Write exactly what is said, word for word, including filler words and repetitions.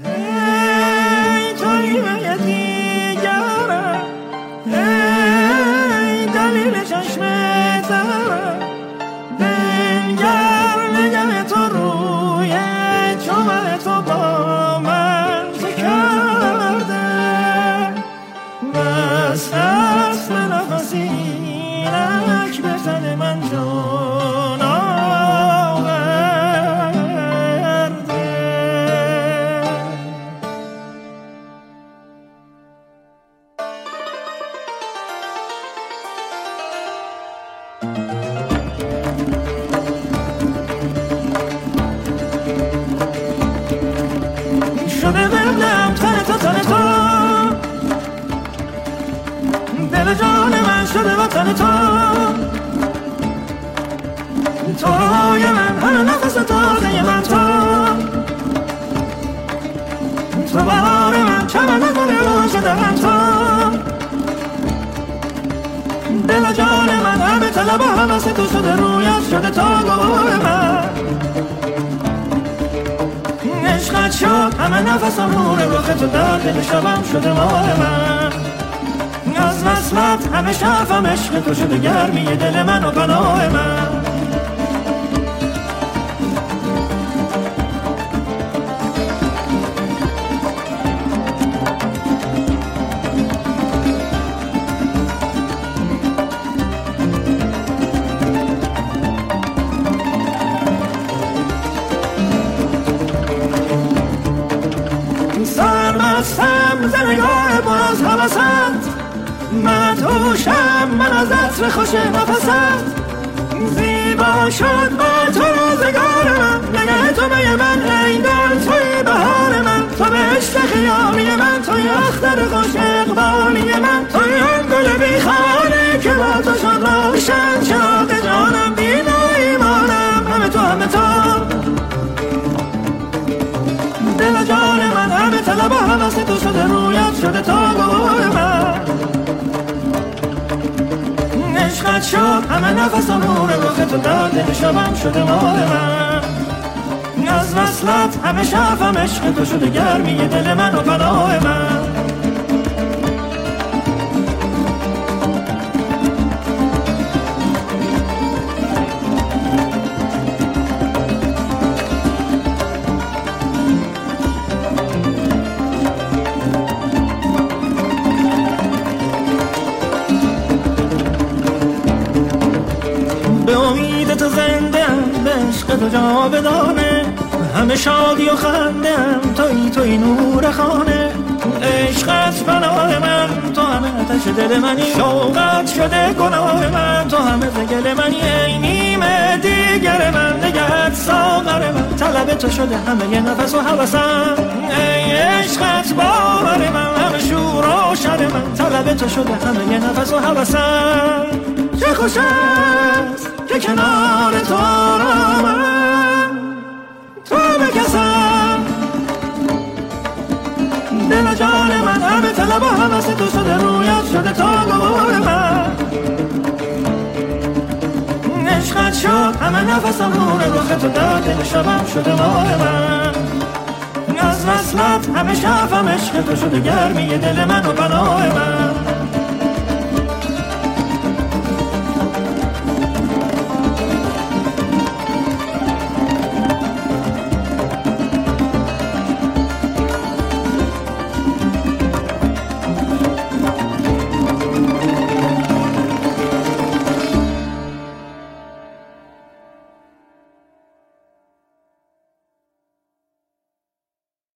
ای توی به دیگرم، ای دلیل چشم ترم، بنگر نگه تو روی چومن تو با من چه کرده. بس هست نفسی اینک به تن من جان شده ببلم تن تو تن تو، دل جان من شده و تن تو، تو روی من هر نفس تازه من تو، تو بهار من چمن گل رو شده من تو، دل جان من همه طلب و حوث تو شده رویت شده تا گواه من. عشقت شد همه نفسم نور رخ تو در دل شبم شده ماه من. از وصلت همه شفم عشق تو شده گرمی دل من و پناه من. سرمستم ز نگاه پر از حوست، مدهوشم من از عطر خوش نفست. زیبا شد با تو روزگار من، نگه تو به من ای دل توی بهار من. تو به عشق خیامی من، توی اختر خوش اقبالی من، توی آن گل بیخانه که با تو شد روشن چراغ جانم. دین و ایمانم همه تو همه تو، دل جان من همه طلب و حوث تو شده رویت شده تا گواه من. عشقت شد همه نفسم نور رخ تو در دل شبم شده ماه من. از وصلت همه شفم عشق تو شده گرمی دل من و پناه من. به امید تو زنده‌ام، به عشق تو جاودانه، همه شادی و خنده‌ام، تویی تویی نور خانه. عشقت پناه من، تو همه آتش دل منی، شوقت شده گناه من، تو همه زگل منی. ای نیمه دیگر من، نگهت ساغر من، طلب تو شده همه یه نفس و هوسم. ای عشقت باور من، همه شور و شر من، طلب تو شده همه یه نفس و هوسم. چه خوش است که کنار تو را من تو بکسم، دل جان من همه طلب و حوث تو شده رویت شده تا گواه من. عشقت شد همه نفسم نور رخ تو در دل شبم شده ماه من. از وصلت همه شفم عشق تو شده گرمی دل من و پناه من.